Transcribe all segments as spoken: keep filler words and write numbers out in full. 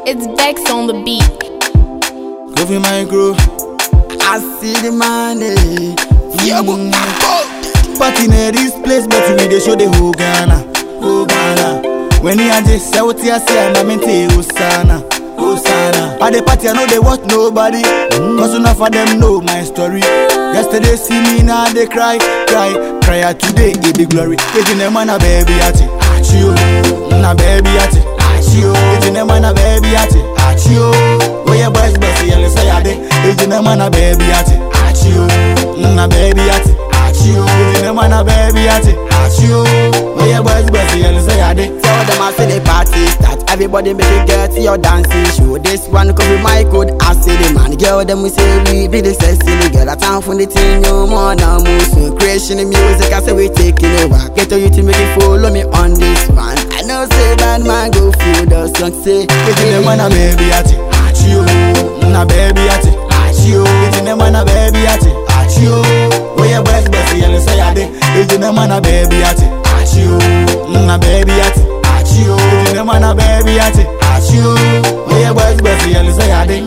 It's Bex on the beat. Go for my crew. I see the money. Yeah, mm. Party in this place, but we dey show the whole Ghana, whole Ghana. When you just say what you say, I'm mente Osana, Osana. At the party, I know they watch nobody, mm. Cause enough of them know my story. Yesterday see me, now they cry, cry, cry. Today it be glory. It's in the man a baby ati, achio, na baby ati, achio. It's in the man a baby ati, achio. Where your boys best, you say ade. It's in the man a baby ati, achio, na baby ati, achio. It's in the man a baby ati, achio. Where your boys best, you say ade. Tell them I say the party start. Everybody make it get to your dancing show. This one could be my code. I say the man, girl, them we say we be the sexy girl. I time for the thing, no more now move soon. Creation of music, I say we taking it back. Get to you to make it follow me on this one. I know say bad man go through the song say. It's in the man a baby ati, achio, na baby ati, achio. It's in the man a baby ati, achio. Where your boys best, you say ade. It's in the man a baby ati, achio, na baby ati, achio. It's in the man a baby ati, achio. Where your boys best, you say ade.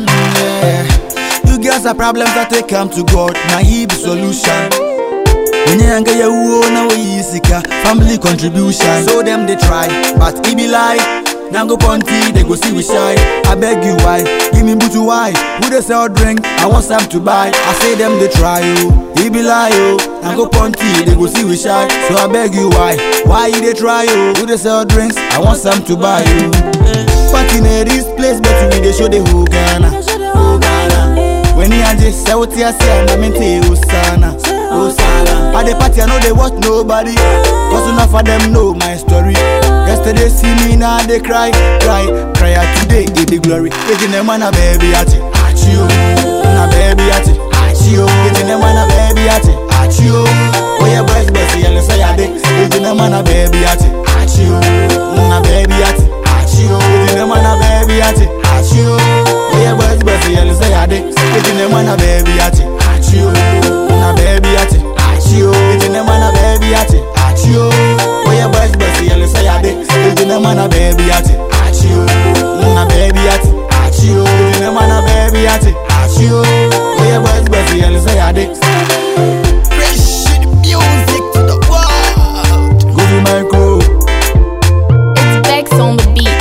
You girls have problems that they come to God, now he be solution. When you ain't get your own, now we sika family contribution. So them they try, but it be lie. Now go ponty, they go see we shy. I beg you why, give me booty why. Who they sell drink, I want some to buy. I say them they try you, it be lie you. Now go ponty, they go see we shy. So I beg you why, why they try you? Who they sell drinks, I want some to buy you. Party in this place, but we they show the whole Ghana, whole Ghana. When you just say what you say, I'm mente Osana, Osana. At the party, I know they watch nobody, cause enough of them know my story. Yesterday see me, now they cry, cry, cry. Today it be glory. It's in the man a baby ati, achio, na baby ati, achio. It's in the man a baby ati, achio. Where your boys best, you say ade. It's in the man a baby ati, achio, na baby ati, achio. It's in the man a baby ati, achio. Where your boys best, you say ade. It's in the man a baby ati, achio, na baby ati, achio. It's in the man a baby ati, achio. Where your boys best, you say ade. It's in the man a baby ati, achio, na baby ati, achio. It's in the man a baby ati, achio. Where your boys best, you say ade. Fresh music to the world. Go to my crew. It's Bex on the beat.